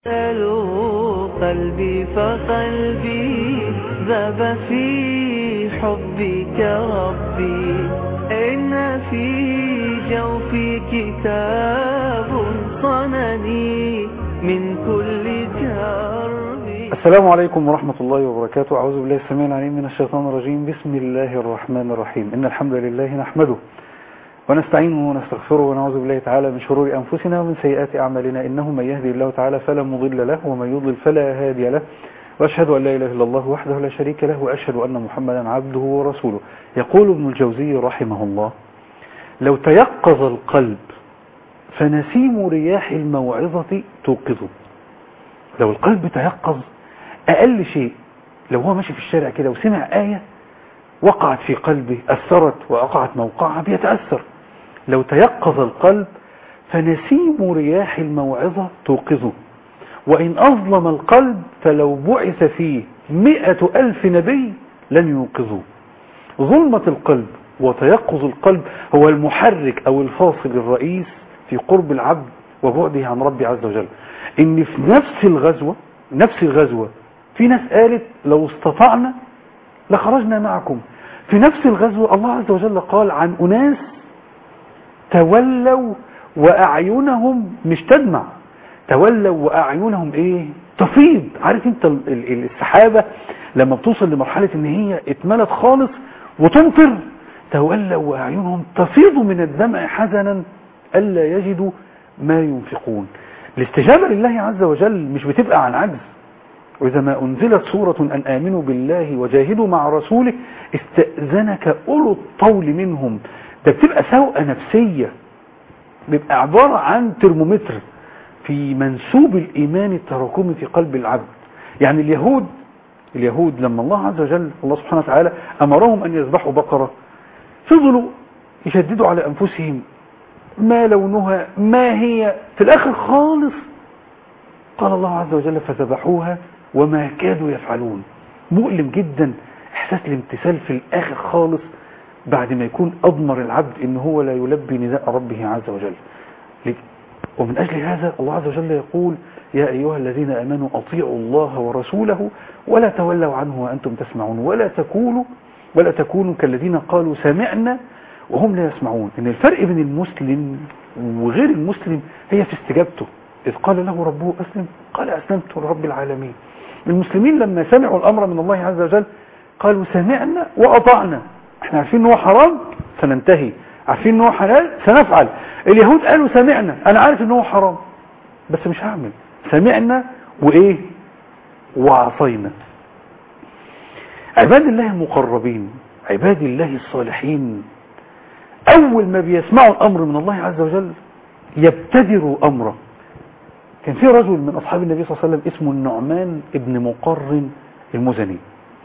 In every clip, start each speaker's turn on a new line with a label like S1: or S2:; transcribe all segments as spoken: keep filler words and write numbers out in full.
S1: قلبي فقلبي ذاب في حبك ربي، إن في جوفي كتاب صنني من كل كرب.
S2: السلام عليكم ورحمة الله وبركاته. أعوذ بالله السميع العليم من الشيطان الرجيم. بسم الله الرحمن الرحيم. إن الحمد لله نحمده ونستعينه ونستغفره ونعوذ بالله تعالى من شرور أنفسنا ومن سيئات أعمالنا، إنه من يهدي الله تعالى فلا مضل له ومن يضلل فلا هادي له، وأشهد أن لا إله إلا الله وحده لا شريك له، وأشهد أن محمدا عبده ورسوله. يقول ابن الجوزي رحمه الله: لو تيقظ القلب فنسيم رياح الموعظة توقظه. لو القلب تيقظ أقل شيء، لو هو ماشي في الشارع كده وسمع آية وقعت في قلبه، أثرت ووقعت موقعها، بيتأثر. لو تيقظ القلب فنسيم رياح الموعظة توقظه، وإن أظلم القلب فلو بعث فيه مئة ألف نبي لن يوقظوه. ظلمة القلب وتيقظ القلب هو المحرك أو الفاصل الرئيس في قرب العبد وبعده عن ربي عز وجل. إن في نفس الغزوة نفس الغزوة في ناس قالت لو استطعنا لخرجنا معكم. في نفس الغزوة الله عز وجل قال عن أناس تولوا وأعينهم مش تدمع، تولوا وأعينهم إيه؟ تفيض. عارف انت السحابة لما بتوصل لمرحلة ان هي اتملت خالص وتمطر، تولوا وأعينهم تفيض من الدمع حزنا ألا يجدوا ما ينفقون. الاستجابة لله عز وجل مش بتبقى عن عجز. وإذا ما أنزلت سورة أن آمنوا بالله وجاهدوا مع رسوله استأذنك أولو الطول منهم. ده بتبقى سوءة نفسية، بيبقى عبارة عن ترمومتر في منسوب الإيمان التراكمي في قلب العبد. يعني اليهود اليهود لما الله عز وجل الله سبحانه وتعالى أمرهم أن يذبحوا بقرة، فضلوا يشددوا على أنفسهم ما لونها ما هي، في الآخر خالص قال الله عز وجل فذبحوها وما كادوا يفعلون. مؤلم جدا إحساس الامتثال في الآخر خالص بعد ما يكون أضمر العبد إن هو لا يلبي نداء ربه عز وجل. ومن أجل هذا الله عز وجل يقول: يا أيها الذين آمنوا أطيعوا الله ورسوله ولا تولوا عنه وأنتم تسمعون ولا تكونوا ولا تكونوا كالذين قالوا سمعنا وهم لا يسمعون. إن الفرق بين المسلم وغير المسلم هي في استجابته. إذ قال له ربه أسلم قال أسلمت لرب العالمين. المسلمين لما سمعوا الأمر من الله عز وجل قالوا سمعنا وأطعنا. احنا عارفين أنه حرام سننتهي، عارفين أنه حلال سنفعل. اليهود قالوا سمعنا، أنا عارف أنه حرام بس مش هعمل. سمعنا وإيه وعصينا. عباد الله المقربين، عباد الله الصالحين، أول ما بيسمعوا الأمر من الله عز وجل يبتدروا أمره. كان في رجل من أصحاب النبي صلى الله عليه وسلم اسمه النعمان ابن مقرن المزني.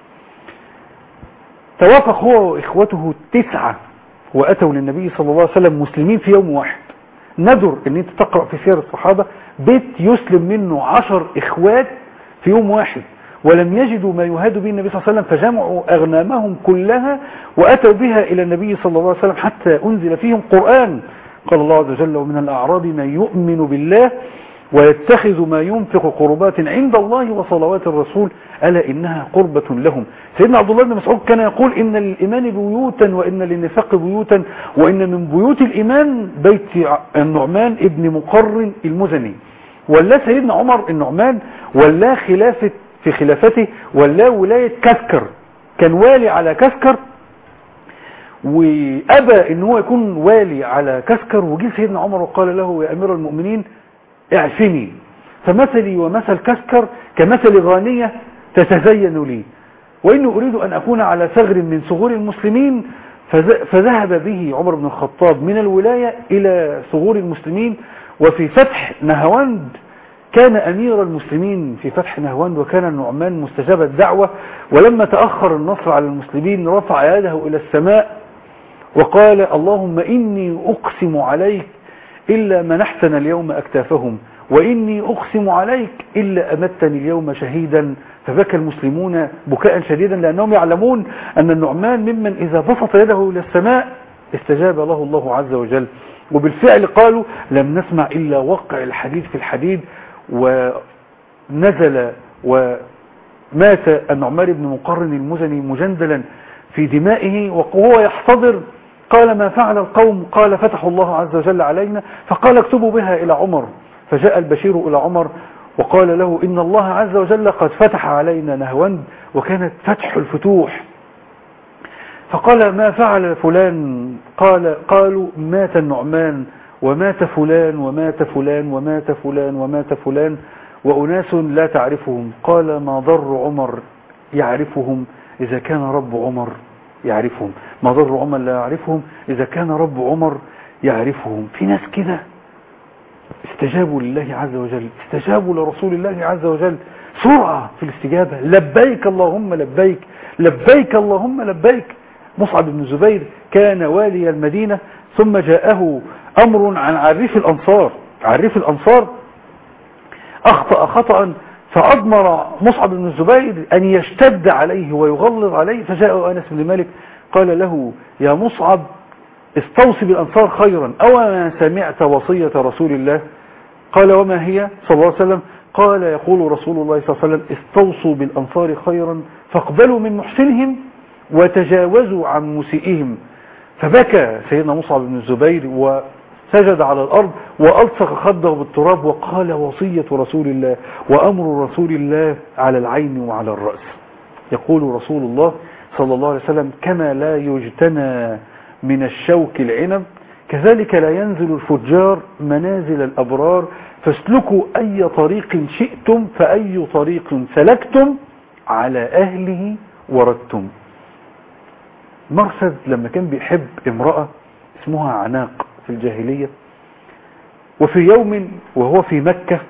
S2: توافق هو وإخوته التسعة وأتوا للنبي صلى الله عليه وسلم مسلمين في يوم واحد. ندر أن أنت تقرأ في سير الصحابة بيت يسلم منه عشر إخوات في يوم واحد، ولم يجدوا ما يهاد به النبي صلى الله عليه وسلم فجمعوا أغنامهم كلها وأتوا بها إلى النبي صلى الله عليه وسلم حتى أنزل فيهم قرآن. قال الله عز وجل: ومن الأعراب من يؤمن بالله ويتخذ ما ينفق قربات عند الله وصلوات الرسول ألا إنها قربة لهم. سيدنا عبد الله بن مسعود كان يقول: إن للإيمان بيوتا وإن للنفاق بيوتا وإن من بيوت الإيمان بيت النعمان ابن مقرن المزني. ولا سيدنا عمر النعمان ولا خلافة في خلافته ولا ولاية كسكر، كان والي على كسكر وأبى إن هو يكون والي على كسكر. وجي سيدنا عمر وقال له: يا أمير المؤمنين اعفني، فمثلي ومثل كسكر كمثل غانية تتزين لي، وإني أريد أن أكون على ثغر من ثغور المسلمين. فذهب به عمر بن الخطاب من الولاية إلى ثغور المسلمين. وفي فتح نهواند كان أمير المسلمين في فتح نهواند، وكان النعمان مستجاب الدعوة. ولما تأخر النصر على المسلمين رفع يده إلى السماء وقال: اللهم إني أقسم عليك إلا منحتنا اليوم أكتافهم، وإني أقسم عليك إلا أمتني اليوم شهيدا. فبكى المسلمون بكاء شديدا لأنهم يعلمون أن النعمان ممن إذا بسط يده إلى السماء استجاب له الله عز وجل. وبالفعل قالوا: لم نسمع إلا وقع الحديد في الحديد، و نزل ومات النعمان بن مقرن المزني مجندلا في دمائه وهو يحتضر، قال ما فعل القوم؟ قال فتحوا الله عز وجل علينا، فقال اكتبوا بها إلى عمر. فجاء البشير إلى عمر وقال له إن الله عز وجل قد فتح علينا نهوند، وكانت فتح الفتوح. فقال ما فعل فلان؟ قال قالوا مات النعمان ومات فلان ومات فلان ومات فلان ومات فلان وأناس لا تعرفهم. قال ما ضر عمر يعرفهم إذا كان رب عمر يعرفهم، ما ضر عمر لا يعرفهم إذا كان رب عمر يعرفهم. في ناس كده استجابوا لله عز وجل، استجابوا لرسول الله عز وجل، سرعة في الاستجابة، لبيك اللهم لبيك، لبيك اللهم لبيك. مصعب بن الزبير كان والي المدينة، ثم جاءه أمر عن عريف الأنصار. عريف الأنصار أخطأ خطأ فأضمر مصعب بن الزبير أن يشتد عليه ويغلظ عليه، فجاء أنس بن مالك قال له يا مصعب استوصي بالأنصار خيرا، أو ما سمعت وصية رسول الله؟ قال وما هي صلى الله عليه وسلم؟ قال يقول رسول الله صلى الله عليه وسلم استوصوا بالأنصار خيرا فاقبلوا من محسنهم وتجاوزوا عن مسيئهم. فبكى سيدنا مصعب بن الزبير وسجد على الأرض وألصق خده بالتراب وقال وصية رسول الله وأمر رسول الله على العين وعلى الرأس. يقول رسول الله صلى الله عليه وسلم كما لا يجتنى من الشوك العنب كذلك لا ينزل الفجار منازل الأبرار، فاسلكوا أي طريق شئتم فأي طريق سلكتم على أهله وردتم. مرثد لما كان بيحب امرأة اسمها عناق في الجاهلية، وفي يوم وهو في مكة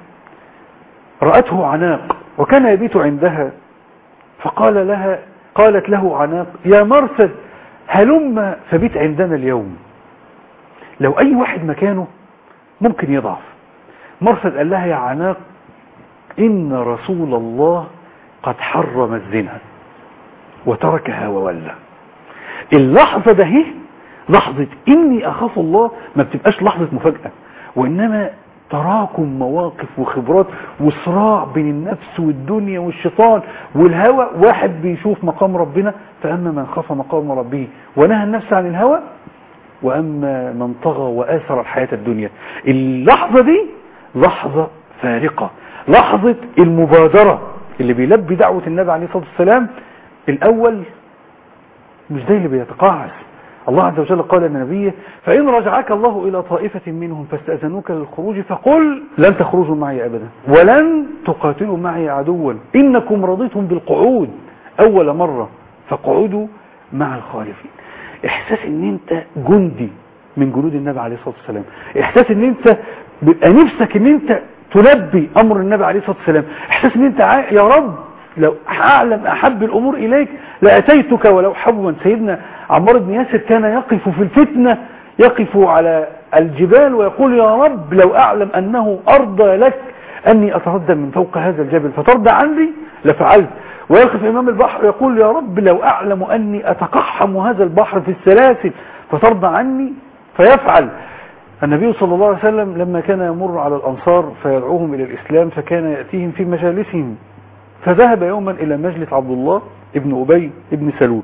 S2: رأته عناق وكان يبيت عندها، فقال لها قالت له عناق يا مرثد هلم فبيت عندنا اليوم. لو أي واحد مكانه ممكن يضعف. مرثد قال لها يا عناق إن رسول الله قد حرم الزنا وتركها وولى. اللحظة ده هي لحظة إني أخاف الله، ما بتبقاش لحظة مفاجأة، وإنما تراكم مواقف وخبرات وصراع بين النفس والدنيا والشيطان والهوى. واحد بيشوف مقام ربنا، فأما من خاف مقام ربه ونهى النفس عن الهوى وأما من طغى وآثر الحياة الدنيا. اللحظة دي لحظة فارقة، لحظة المبادرة اللي بيلبي دعوة النبي عليه الصلاة والسلام. الأول مش ده اللي بيتقاعس. الله عز وجل قال لنبيه فإن رجعك الله إلى طائفة منهم فاستأذنوك للخروج فقل لن تخرجوا معي أبدا ولن تقاتلوا معي عدوا إنكم رضيتم بالقعود أول مرة فقعدوا مع الخالفين. إحساس إن أنت جندي من جنود النبي عليه الصلاة والسلام، إحساس إن أنت بيبقى نفسك إن أنت تلبي أمر النبي عليه الصلاة والسلام، إحساس إن أنت ع... يا رب لو أعلم أحب الأمور إليك لأتيتك ولو حبوا. سيدنا عمار بن ياسر كان يقف في الفتنة، يقف على الجبال ويقول يا رب لو أعلم أنه أرضى لك أني أتردى من فوق هذا الجبل فترضى عني لفعلت. ويقف إمام البحر يقول يا رب لو أعلم أني أتقحم هذا البحر في السلاسل فترضى عني فيفعل. النبي صلى الله عليه وسلم لما كان يمر على الأنصار فيدعوهم إلى الإسلام فكان يأتيهم في مجالسهم، فذهب يوما إلى مجلس عبد الله ابن أبي ابن سلول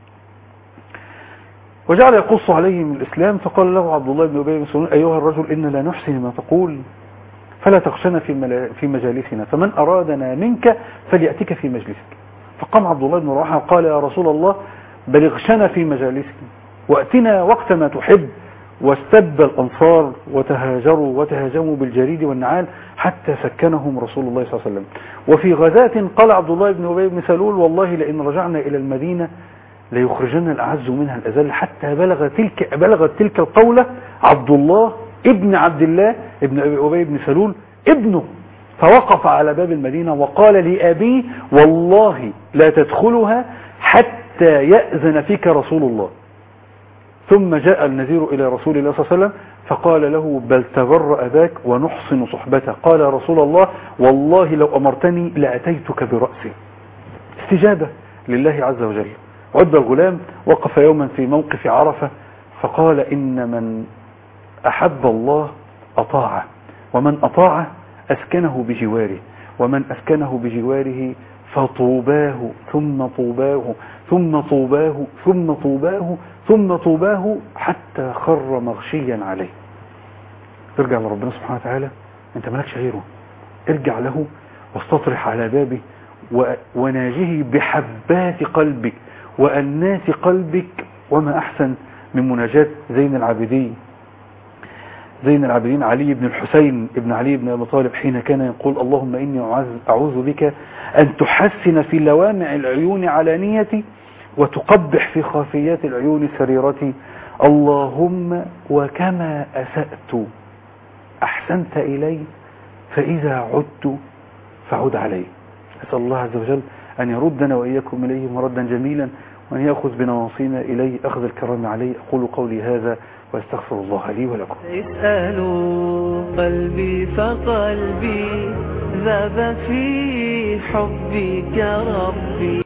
S2: وجعل يقص عليهم الإسلام، فقال له عبد الله بن أبي بن سلول أيها الرجل إن لا نحسن ما تقول فلا تخشنا في في مجالسنا، فمن أرادنا منك فليأتك في مجلسك. فقام عبد الله بن رواحة وقال يا رسول الله بلغشنا في مجالسك وأتنا وقت ما تحب. واستب الأنصار وتهاجروا وتهاجموا بالجريد والنعال حتى سكنهم رسول الله صلى الله عليه وسلم. وفي غزاة قال عبد الله بن أبي بن سلول والله لئن رجعنا إلى المدينة ليخرجن الأعز منها الأذل، حتى بلغ تلك بلغت تلك القولة عبد الله ابن عبد الله ابن أبي بن سلول ابنه، فوقف على باب المدينة وقال لأبيه والله لا تدخلها حتى يأذن فيك رسول الله. ثم جاء النذير إلى رسول الله صلى الله عليه وسلم فقال له بل تبر أباك ونحسن صحبته. قال رسول الله والله لو أمرتني لأتيتك برأسي. استجابة لله عز وجل. عد الغلام وقف يوما في موقف عرفة فقال إن من أحب الله أطاعه ومن أطاعه أسكنه بجواره ومن أسكنه بجواره فطوباه ثم طوباه ثم طوباه ثم طوباه ثم طوباه حتى خر مغشيا عليه. ترجع لربنا سبحانه وتعالى، انت مالكش غيره، ارجع له واستطرح على بابه وناجه بحبات قلبك وأنات قلبك. وما أحسن من مناجاة زين العابدين زين العابدين علي بن الحسين ابن علي بن أبي طالب حين كان يقول اللهم إني أعوذ بك أن تحسن في لوامع العيون علانيتي وتقبح في خافيات العيون سريرتي. اللهم وكما أسأت أحسنت إلي فإذا عدت فعد علي. أسأل الله عز وجل أن يردنا وإياكم إليه مردا جميلا وأن يأخذ بنواصينا إليه أخذ الكرام عليه. أقول قولي هذا واستغفر الله لي ولكم.
S1: اسألوا قلبي فقلبي ذاب في حبك ربي.